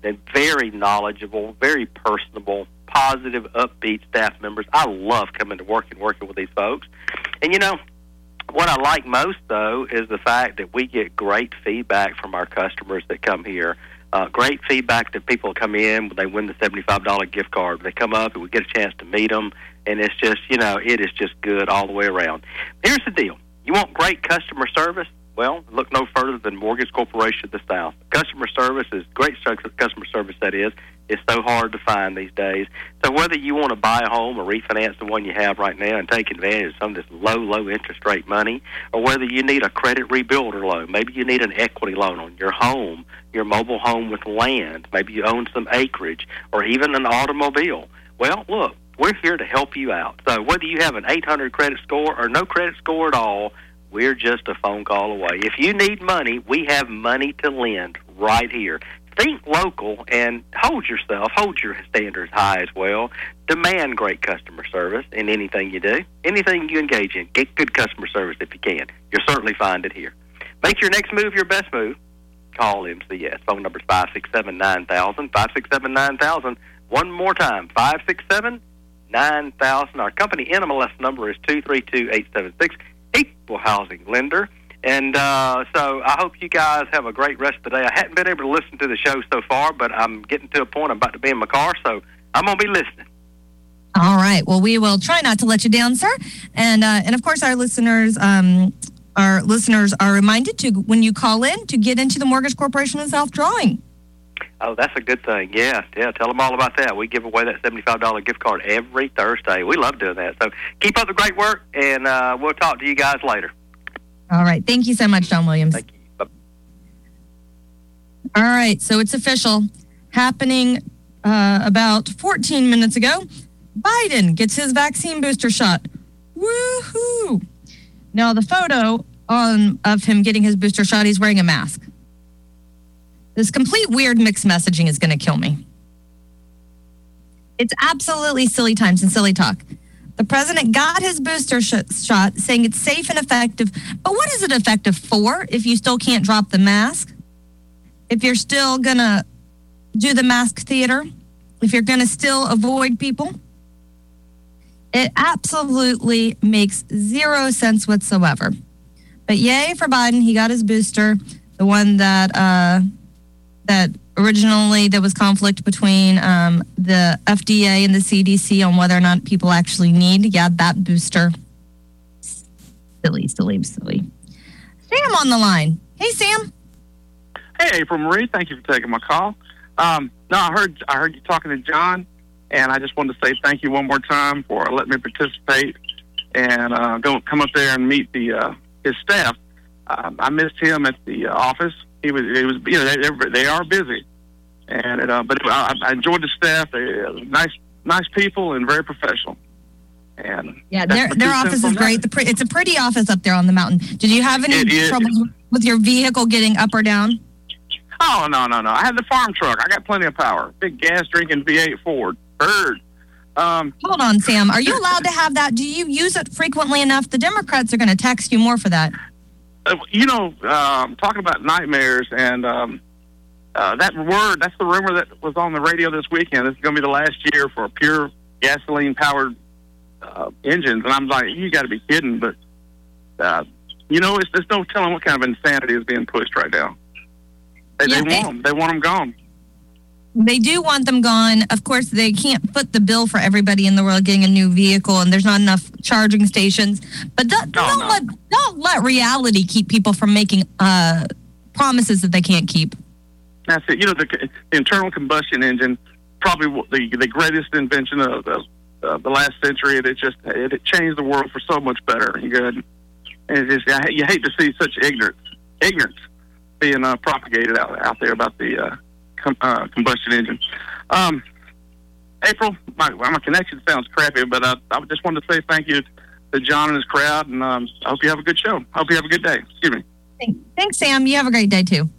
and very knowledgeable, very personable, positive, upbeat staff members. I love coming to work and working with these folks. And, you know, what I like most, though, is the fact that we get great feedback from our customers that come here. Great feedback that people come in when they win the $75 gift card. They come up and we get a chance to meet them, and it's just, you know, it is just good all the way around. Here's the deal. You want great customer service? Well, look no further than Mortgage Corporation of the South. Customer service is great. Customer service, that is. It's so hard to find these days. So whether you want to buy a home or refinance the one you have right now and take advantage of some of this low interest rate money, or whether you need a credit rebuilder loan, maybe you need an equity loan on your home, your mobile home with land, maybe you own some acreage, or even an automobile. Well, look, we're here to help you out. So whether you have an 800 credit score or no credit score at all, we're just a phone call away. If you need money, we have money to lend right here. Think local and hold your standards high as well. Demand great customer service in anything you do. Anything you engage in, get good customer service if you can. You'll certainly find it here. Make your next move your best move. Call MCS. Phone number is 567-9000, 567-9000. One more time, 567-9000. Our company NMLS number is 232876. Equal housing lender. And so I hope you guys have a great rest of the day. I hadn't been able to listen to the show so far, but I'm getting to a point I'm about to be in my car, so I'm going to be listening. All right. Well, we will try not to let you down, sir. And of course, our listeners are reminded to, when you call in, to get into the Mortgage Corporation of South drawing. Oh, that's a good thing. Yeah. Tell them all about that. We give away that $75 gift card every Thursday. We love doing that. So keep up the great work, and we'll talk to you guys later. All right. Thank you so much, John Williams. Thank you. Bye. All right. So it's official. Happening about 14 minutes ago. Biden gets his vaccine booster shot. Woohoo! Now, the photo of him getting his booster shot, he's wearing a mask. This complete weird mixed messaging is going to kill me. It's absolutely silly times and silly talk. The president got his booster shot, saying it's safe and effective. But what is it effective for if you still can't drop the mask? If you're still going to do the mask theater? If you're going to still avoid people? It absolutely makes zero sense whatsoever. But yay for Biden. He got his booster, the one that originally there was conflict between the FDA and the CDC on whether or not people actually need. Yeah, that booster. Silly. Sam on the line. Hey, Sam. Hey, April Marie. Thank you for taking my call. I heard you talking to John, and I just wanted to say thank you one more time for letting me participate and come up there and meet his staff. I missed him at the office. He was, you know, they are busy, and but I enjoyed the staff. They're nice people and very professional. And yeah, their office is great. It's a pretty office up there on the mountain. Did you have any troubles with your vehicle getting up or down? Oh no! I had the farm truck. I got plenty of power. Big gas drinking V8 Ford. Bird. Hold on, Sam. Are you allowed to have that? Do you use it frequently enough? The Democrats are going to text you more for that. Talking about nightmares, and that's the rumor that was on the radio this weekend. This is going to be the last year for pure gasoline-powered engines. And I'm like, you got to be kidding. But, there's no telling what kind of insanity is being pushed right now. They want them. They want them gone. They do want them gone. Of course, they can't foot the bill for everybody in the world getting a new vehicle, and there's not enough charging stations. But don't let reality keep people from making promises that they can't keep. That's it. The internal combustion engine, probably the greatest invention of the last century. It changed the world for so much better and good. And you hate to see such ignorance being propagated out there about the combustion engine. April, my connection sounds crappy, but I just wanted to say thank you to John and his crowd, and I hope you have a good show. I hope you have a good day. Excuse me. Thanks, Sam. You have a great day, too.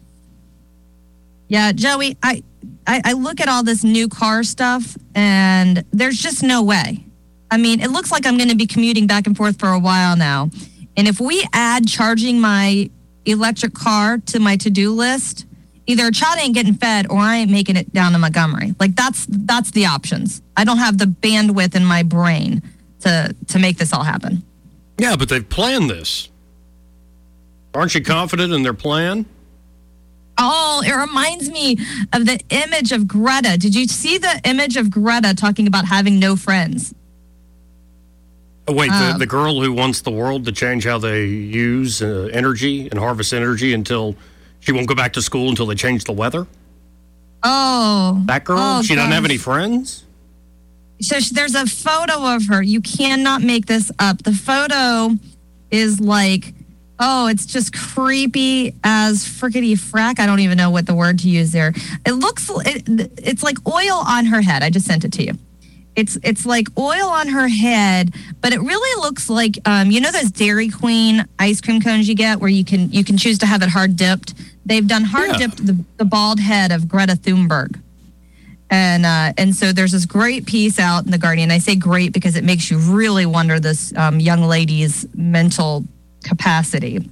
Yeah, Joey, I look at all this new car stuff, and there's just no way. I mean, it looks like I'm going to be commuting back and forth for a while now. And if we add charging my electric car to my to-do list, either a child ain't getting fed or I ain't making it down to Montgomery. Like that's the options. I don't have the bandwidth in my brain to make this all happen. Yeah, but they've planned this. Aren't you confident in their plan? Oh, it reminds me of the image of Greta. Did you see the image of Greta talking about having no friends? Oh, wait, the girl who wants the world to change how they use energy and harvest energy until she won't go back to school until they change the weather? Oh. That girl? She doesn't have any friends? So there's a photo of her. You cannot make this up. The photo is like, it's just creepy as frickety frack. I don't even know what the word to use there. It's like oil on her head. I just sent it to you. It's like oil on her head, but it really looks like those Dairy Queen ice cream cones you get where you can choose to have it hard dipped. They've done hard dipped the bald head of Greta Thunberg. And so there's this great piece out in The Guardian. I say great because it makes you really wonder this young lady's mental capacity.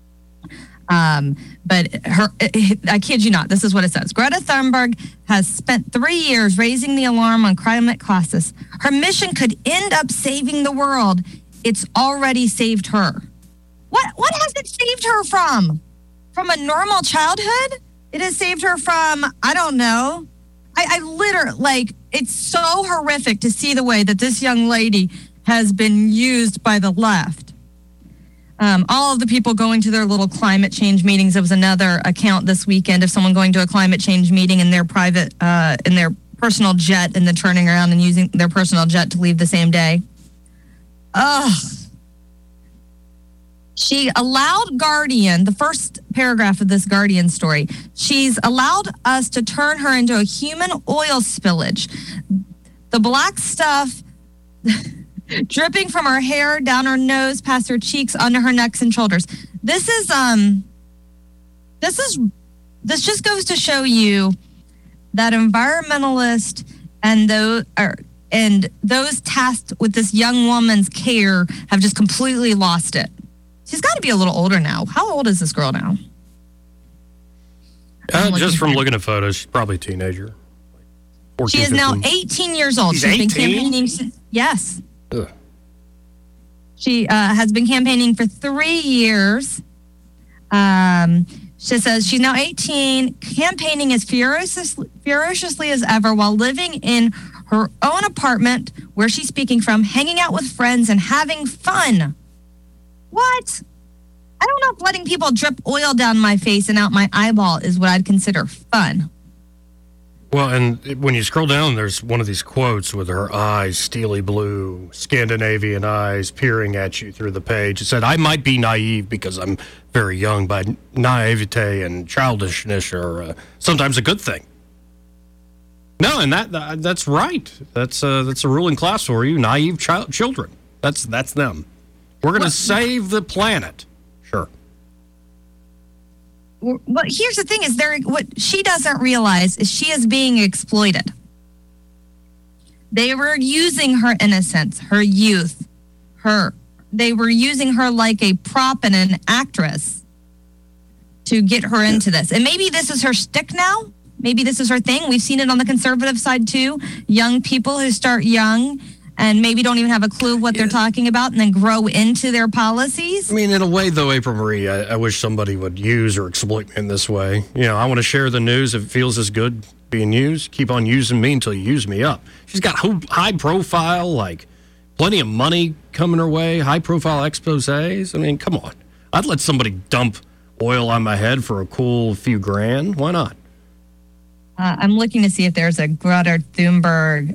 But I kid you not, this is what it says. Greta Thunberg has spent 3 years raising the alarm on climate crisis. Her mission could end up saving the world. It's already saved her. What has it saved her from? From a normal childhood? It has saved her from, I don't know. I literally, it's so horrific to see the way that this young lady has been used by the left. All of the people going to their little climate change meetings. There was another account this weekend of someone going to a climate change meeting in their private, in their personal jet, and then turning around and using their personal jet to leave the same day. Ugh. She allowed Guardian, the first paragraph of this Guardian story, she's allowed us to turn her into a human oil spillage. The black stuff dripping from her hair, down her nose, past her cheeks, under her necks and shoulders. This just goes to show you that environmentalists and those tasked with this young woman's care have just completely lost it. She's got to be a little older now. How old is this girl now? Just from looking at photos, she's probably a teenager. 14, she is 15. now 18 years old. She's been 18? campaigning. Yes. Ugh. She has been campaigning for 3 years. She says she's now 18, campaigning as ferociously as ever while living in her own apartment where she's speaking from, hanging out with friends and having fun. What? I don't know if letting people drip oil down my face and out my eyeball is what I'd consider fun. Well, and when you scroll down, there's one of these quotes with her eyes, steely blue, Scandinavian eyes, peering at you through the page. It said, I might be naive because I'm very young, but naivete and childishness are sometimes a good thing. No, and that's right. That's a ruling class for you, naive children. That's them. We're going to save the planet. Sure. But here's the thing: what she doesn't realize is she is being exploited. They were using her innocence, her youth, They were using her like a prop and an actress to get her into this. And maybe this is her shtick now. Maybe this is her thing. We've seen it on the conservative side too. Young people who start young and maybe don't even have a clue what they're talking about and then grow into their policies. I mean, in a way, though, April Marie, I wish somebody would use or exploit me in this way. You know, I want to share the news if it feels as good being used. Keep on using me until you use me up. She's got high profile, like plenty of money coming her way, high profile exposés. I mean, come on. I'd let somebody dump oil on my head for a cool few grand. Why not? I'm looking to see if there's a Greta Thunberg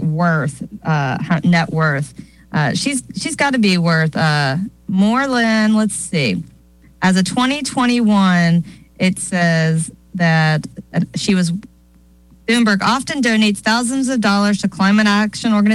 net worth. She's got to be worth more than, let's see. As of 2021, it says that Thunberg often donates thousands of dollars to climate action organizations